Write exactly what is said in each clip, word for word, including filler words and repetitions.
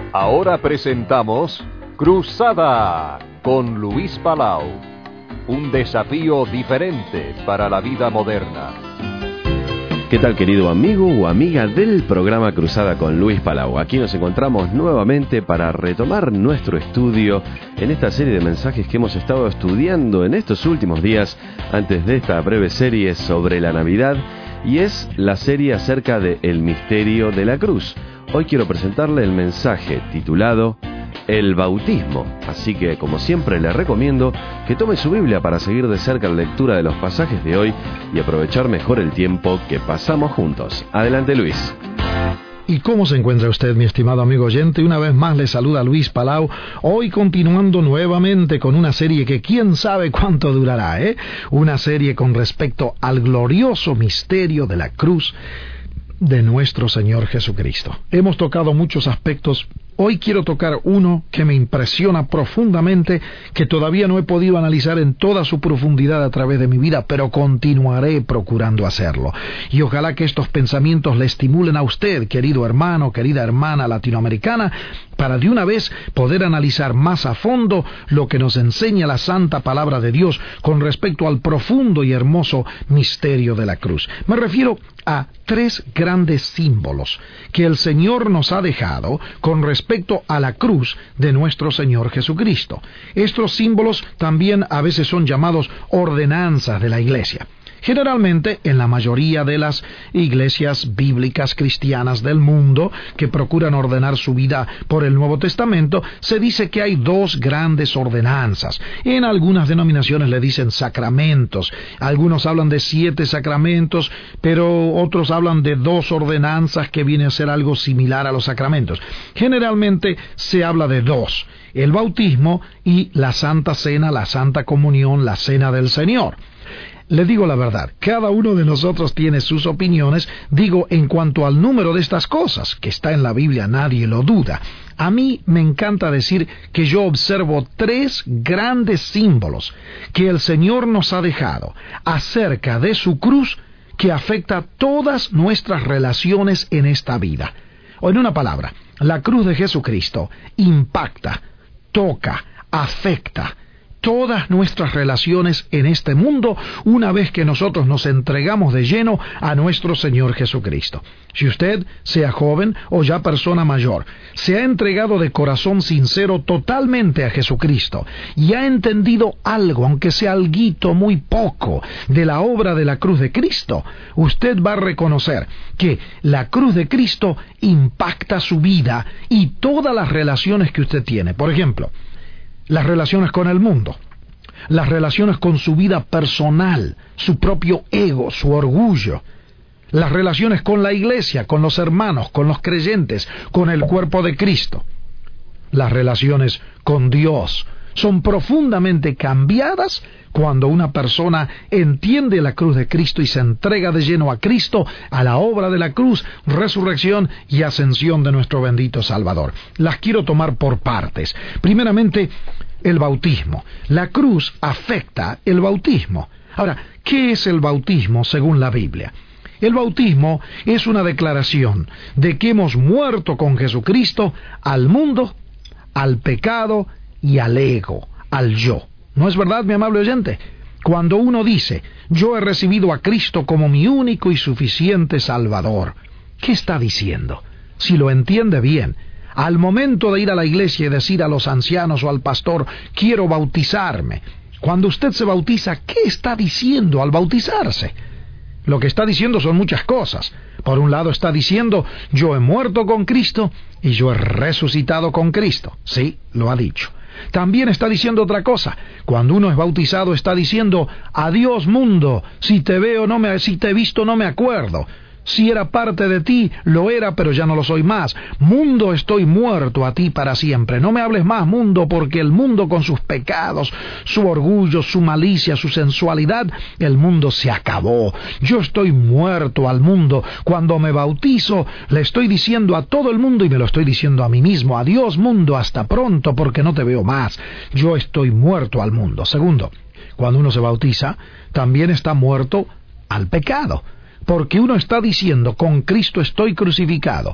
Ahora presentamos Cruzada con Luis Palau. Un desafío diferente para la vida moderna. ¿Qué tal, querido amigo o amiga del programa Cruzada con Luis Palau? Aquí nos encontramos nuevamente para retomar nuestro estudio en esta serie de mensajes que hemos estado estudiando en estos últimos días antes de esta breve serie sobre la Navidad, y es la serie acerca del misterio de la cruz. Hoy quiero presentarle el mensaje titulado El bautismo, así que como siempre le recomiendo que tome su Biblia para seguir de cerca la lectura de los pasajes de hoy y aprovechar mejor el tiempo que pasamos juntos. Adelante, Luis. ¿Y cómo se encuentra usted, mi estimado amigo oyente? Una vez más le saluda Luis Palau, hoy continuando nuevamente con una serie que quién sabe cuánto durará, ¿eh? Una serie con respecto al glorioso misterio de la cruz de nuestro Señor Jesucristo. Hemos tocado muchos aspectos. Hoy quiero tocar uno que me impresiona profundamente, que todavía no he podido analizar en toda su profundidad a través de mi vida, pero continuaré procurando hacerlo. Y ojalá que estos pensamientos le estimulen a usted, querido hermano, querida hermana latinoamericana, para de una vez poder analizar más a fondo lo que nos enseña la santa palabra de Dios con respecto al profundo y hermoso misterio de la cruz. Me refiero a tres grandes símbolos que el Señor nos ha dejado con respecto a la cruz de nuestro Señor Jesucristo. Estos símbolos también a veces son llamados ordenanzas de la Iglesia. Generalmente, en la mayoría de las iglesias bíblicas cristianas del mundo que procuran ordenar su vida por el Nuevo Testamento, se dice que hay dos grandes ordenanzas. En algunas denominaciones le dicen sacramentos. Algunos hablan de siete sacramentos, pero otros hablan de dos ordenanzas que viene a ser algo similar a los sacramentos. Generalmente se habla de dos: el bautismo y la Santa Cena, la Santa Comunión, la Cena del Señor. Le digo la verdad, cada uno de nosotros tiene sus opiniones, digo, en cuanto al número de estas cosas, que está en la Biblia, nadie lo duda. A mí me encanta decir que yo observo tres grandes símbolos que el Señor nos ha dejado acerca de su cruz, que afecta todas nuestras relaciones en esta vida. O en una palabra, la cruz de Jesucristo impacta, toca, afecta todas nuestras relaciones en este mundo una vez que nosotros nos entregamos de lleno a nuestro Señor Jesucristo. Si usted, sea joven o ya persona mayor, se ha entregado de corazón sincero totalmente a Jesucristo y ha entendido algo, aunque sea alguito muy poco, de la obra de la cruz de Cristo, usted va a reconocer que la cruz de Cristo impacta su vida y todas las relaciones que usted tiene. Por ejemplo, las relaciones con el mundo, las relaciones con su vida personal, su propio ego, su orgullo, las relaciones con la iglesia, con los hermanos, con los creyentes, con el cuerpo de Cristo. Las relaciones con Dios son profundamente cambiadas cuando una persona entiende la cruz de Cristo y se entrega de lleno a Cristo, a la obra de la cruz, resurrección y ascensión de nuestro bendito Salvador. Las quiero tomar por partes. Primeramente, el bautismo. La cruz afecta el bautismo. Ahora, ¿qué es el bautismo según la Biblia? El bautismo es una declaración de que hemos muerto con Jesucristo al mundo, al pecado y al ego, al yo. ¿No es verdad, mi amable oyente? Cuando uno dice, yo he recibido a Cristo como mi único y suficiente Salvador, ¿qué está diciendo? Si lo entiende bien, al momento de ir a la iglesia y decir a los ancianos o al pastor, quiero bautizarme, cuando usted se bautiza, ¿qué está diciendo al bautizarse? Lo que está diciendo son muchas cosas. Por un lado está diciendo, yo he muerto con Cristo y yo he resucitado con Cristo. Sí, lo ha dicho. También está diciendo otra cosa. Cuando uno es bautizado está diciendo, adiós mundo, si te veo no me, si te he visto no me acuerdo. Si era parte de ti, lo era, pero ya no lo soy más. Mundo, estoy muerto a ti para siempre. No me hables más, mundo, porque el mundo con sus pecados, su orgullo, su malicia, su sensualidad, el mundo se acabó. Yo estoy muerto al mundo. Cuando me bautizo, le estoy diciendo a todo el mundo y me lo estoy diciendo a mí mismo. Adiós, mundo, hasta pronto, porque no te veo más. Yo estoy muerto al mundo. Segundo, cuando uno se bautiza, también está muerto al pecado. Porque uno está diciendo, con Cristo estoy crucificado.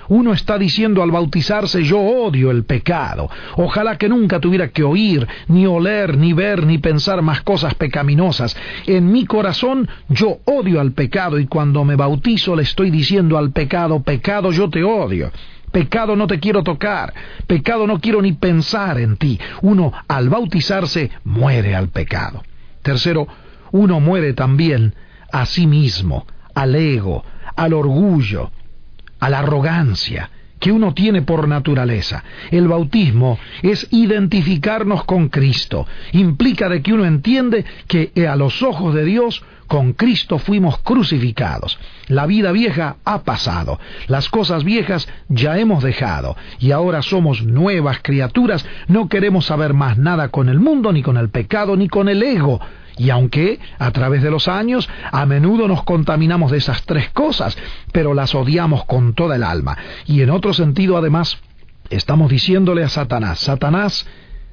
Uno está diciendo al bautizarse, yo odio el pecado. Ojalá que nunca tuviera que oír, ni oler, ni ver, ni pensar más cosas pecaminosas. En mi corazón yo odio al pecado, y cuando me bautizo le estoy diciendo al pecado, pecado, yo te odio. Pecado, no te quiero tocar. Pecado, no quiero ni pensar en ti. Uno, al bautizarse, muere al pecado. Tercero, uno muere también a sí mismo, al ego, al orgullo, a la arrogancia que uno tiene por naturaleza. El bautismo es identificarnos con Cristo. Implica de que uno entiende que a los ojos de Dios con Cristo fuimos crucificados. La vida vieja ha pasado, las cosas viejas ya hemos dejado, y ahora somos nuevas criaturas. No queremos saber más nada con el mundo, ni con el pecado, ni con el ego. Y aunque a través de los años a menudo nos contaminamos de esas tres cosas, pero las odiamos con toda el alma. Y en otro sentido, además, estamos diciéndole a Satanás, Satanás,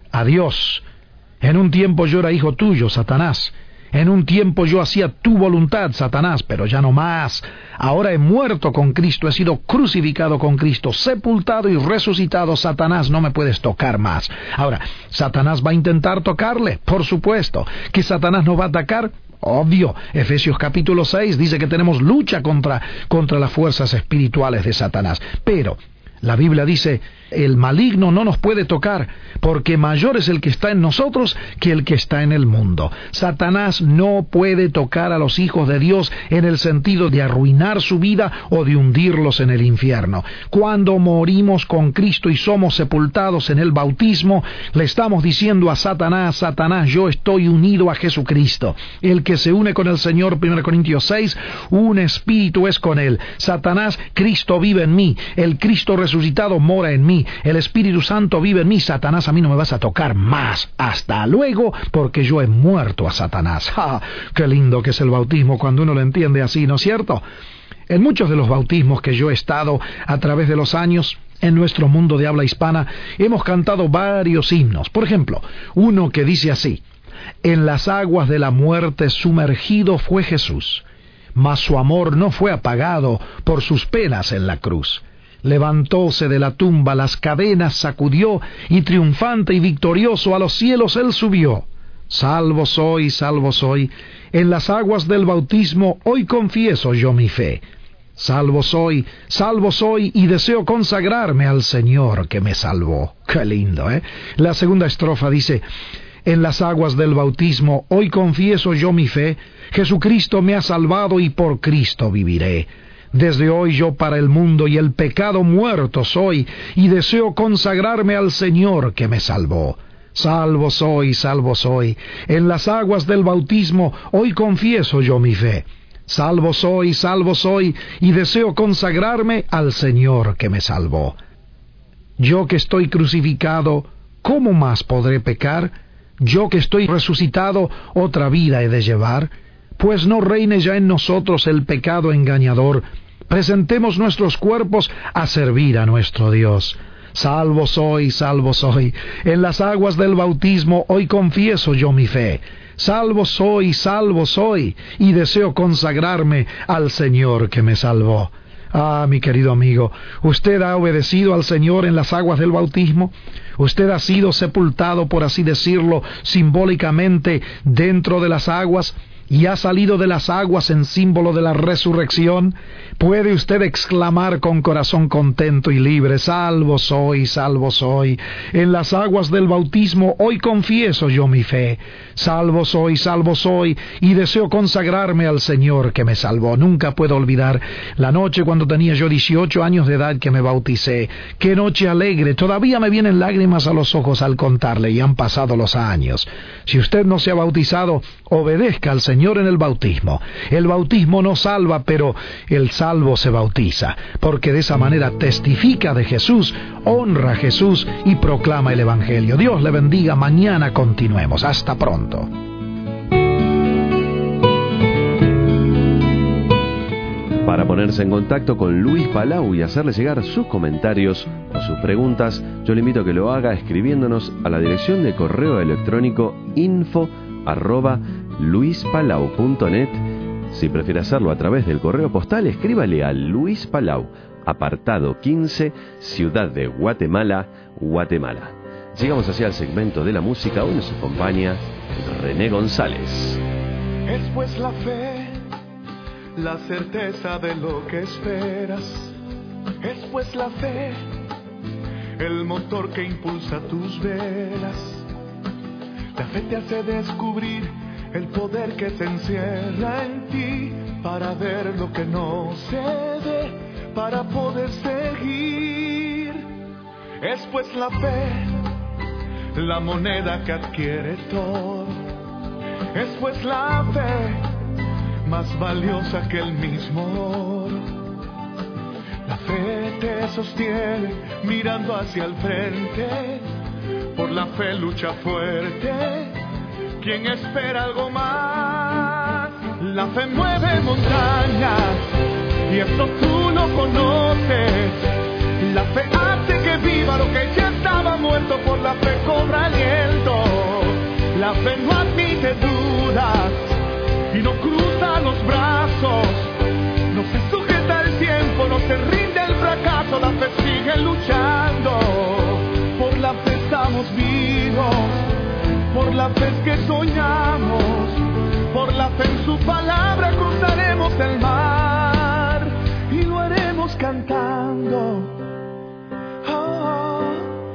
adiós. En un tiempo yo era hijo tuyo, Satanás. En un tiempo yo hacía tu voluntad, Satanás, pero ya no más. Ahora he muerto con Cristo, he sido crucificado con Cristo, sepultado y resucitado. Satanás, no me puedes tocar más. Ahora, ¿Satanás va a intentar tocarle? Por supuesto. ¿Que Satanás no va a atacar? Obvio. Efesios capítulo seis dice que tenemos lucha contra, contra las fuerzas espirituales de Satanás. Pero la Biblia dice, el maligno no nos puede tocar, porque mayor es el que está en nosotros que el que está en el mundo. Satanás no puede tocar a los hijos de Dios en el sentido de arruinar su vida o de hundirlos en el infierno. Cuando morimos con Cristo y somos sepultados en el bautismo, le estamos diciendo a Satanás, Satanás, yo estoy unido a Jesucristo. El que se une con el Señor, primera Corintios seis, un espíritu es con él. Satanás, Cristo vive en mí, el Cristo resucitado mora en mí, el Espíritu Santo vive en mí. Satanás, a mí no me vas a tocar más. Hasta luego, porque yo he muerto a Satanás. ¡Ja! ¡Qué lindo que es el bautismo cuando uno lo entiende así, ¿no es cierto? En muchos de los bautismos que yo he estado a través de los años en nuestro mundo de habla hispana, hemos cantado varios himnos. Por ejemplo, uno que dice así: en las aguas de la muerte sumergido fue Jesús, mas su amor no fue apagado por sus penas en la cruz. Levantóse de la tumba, las cadenas sacudió, y triunfante y victorioso a los cielos él subió. Salvo soy, salvo soy, en las aguas del bautismo hoy confieso yo mi fe. Salvo soy, salvo soy, y deseo consagrarme al Señor que me salvó. Qué lindo, ¿eh? La segunda estrofa dice: en las aguas del bautismo hoy confieso yo mi fe, Jesucristo me ha salvado y por Cristo viviré. Desde hoy yo para el mundo y el pecado muerto soy, y deseo consagrarme al Señor que me salvó. Salvo soy, salvo soy, en las aguas del bautismo hoy confieso yo mi fe. Salvo soy, salvo soy, y deseo consagrarme al Señor que me salvó. Yo que estoy crucificado, ¿cómo más podré pecar? Yo que estoy resucitado, otra vida he de llevar. Pues no reine ya en nosotros el pecado engañador. Presentemos nuestros cuerpos a servir a nuestro Dios. Salvo soy, salvo soy, en las aguas del bautismo hoy confieso yo mi fe. Salvo soy, salvo soy, y deseo consagrarme al Señor que me salvó. Ah, mi querido amigo, ¿usted ha obedecido al Señor en las aguas del bautismo? ¿Usted ha sido sepultado, por así decirlo, simbólicamente dentro de las aguas? ¿Y ha salido de las aguas en símbolo de la resurrección? ¿Puede usted exclamar con corazón contento y libre: salvo soy, salvo soy, en las aguas del bautismo hoy confieso yo mi fe? Salvo soy, salvo soy, y deseo consagrarme al Señor que me salvó. Nunca puedo olvidar la noche cuando tenía yo dieciocho años de edad que me bauticé. ¡Qué noche alegre! Todavía me vienen lágrimas a los ojos al contarle, y han pasado los años. Si usted no se ha bautizado, obedezca al Señor en el bautismo. El bautismo no salva, pero el salvo se bautiza, porque de esa manera testifica de Jesús, honra a Jesús y proclama el Evangelio. Dios le bendiga. Mañana continuemos. Hasta pronto. Para ponerse en contacto con Luis Palau y hacerle llegar sus comentarios o sus preguntas, yo le invito a que lo haga escribiéndonos a la dirección de correo electrónico info arroba luispalau punto net. Si prefiere hacerlo a través del correo postal, escríbale a Luis Palau, apartado quince, Ciudad de Guatemala, Guatemala. Llegamos hacia el segmento de la música. Hoy nos acompaña René González. Es pues la fe, la certeza de lo que esperas. Es pues la fe, el motor que impulsa tus velas. La fe te hace descubrir el poder que se encierra en ti, para ver lo que no se ve, para poder seguir. Es pues la fe, la moneda que adquiere todo. Es pues la fe, más valiosa que el mismo oro. La fe te sostiene mirando hacia el frente, por la fe lucha fuerte quien espera algo más. La fe mueve montañas, y esto tú lo conoces. La fe hace que viva lo que ya estaba muerto, por la fe cobra aliento. La fe no admite dudas y no cruza los brazos, no se sujeta al tiempo, no se rinde el fracaso. La fe sigue luchando, por la fe estamos vivos, por la fe que soñamos, por la fe en su palabra cruzaremos el mar y lo haremos cantando. Oh.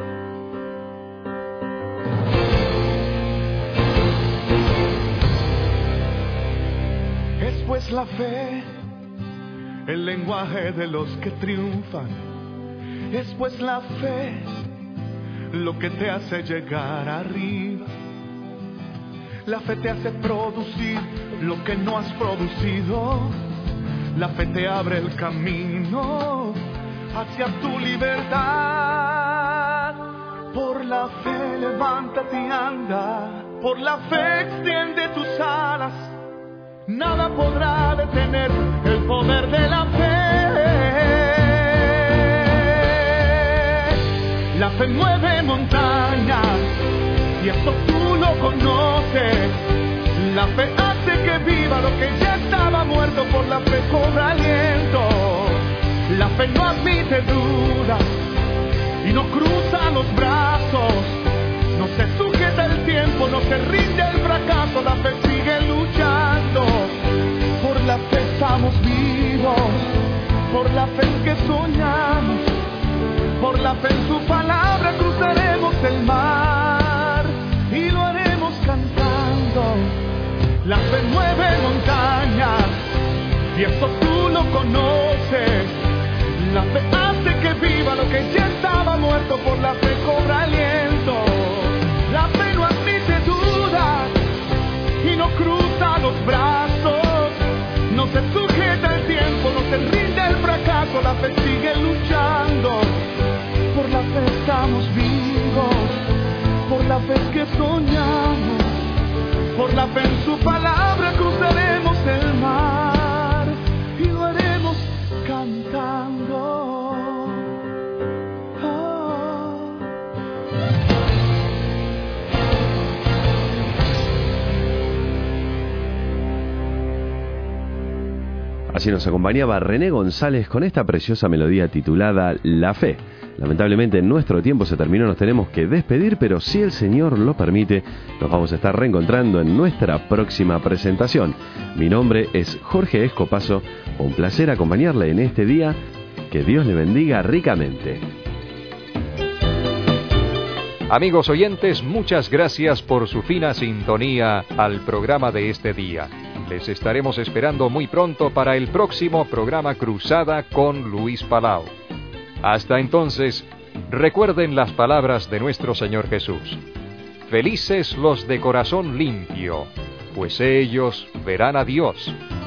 Es pues la fe, el lenguaje de los que triunfan. Es pues la fe, lo que te hace llegar arriba. La fe te hace producir lo que no has producido. La fe te abre el camino hacia tu libertad. Por la fe levántate y anda, por la fe extiende tus alas. Nada podrá detener el poder de la fe. La fe mueve montañas, y esto tú lo conoces. La fe hace que viva lo que ya estaba muerto, por la fe cobra aliento. La fe no admite dudas y no cruza los brazos, no se sujeta el tiempo, no se rinde el fracaso. La fe sigue luchando, por la fe estamos vivos, por la fe que soñamos, por la fe en su palabra cruzaremos el mar y lo haremos cantando. La fe mueve montañas, y esto tú lo conoces. La fe hace que viva lo que ya estaba muerto, por la fe cobra aliento. La fe no admite dudas y no cruza los brazos, no se sujeta el tiempo, no se rinde el fracaso. La fe sigue luchando, por la fe estamos vivos, por la fe que soñamos, por la fe en su palabra cruzaremos el mar y lo haremos cantando. Oh. Así nos acompañaba René González con esta preciosa melodía titulada La Fe. Lamentablemente nuestro tiempo se terminó, nos tenemos que despedir, pero si el Señor lo permite, nos vamos a estar reencontrando en nuestra próxima presentación. Mi nombre es Jorge Escopazo, un placer acompañarle en este día, que Dios le bendiga ricamente. Amigos oyentes, muchas gracias por su fina sintonía al programa de este día. Les estaremos esperando muy pronto para el próximo programa Cruzada con Luis Palau. Hasta entonces, recuerden las palabras de nuestro Señor Jesús. Felices los de corazón limpio, pues ellos verán a Dios.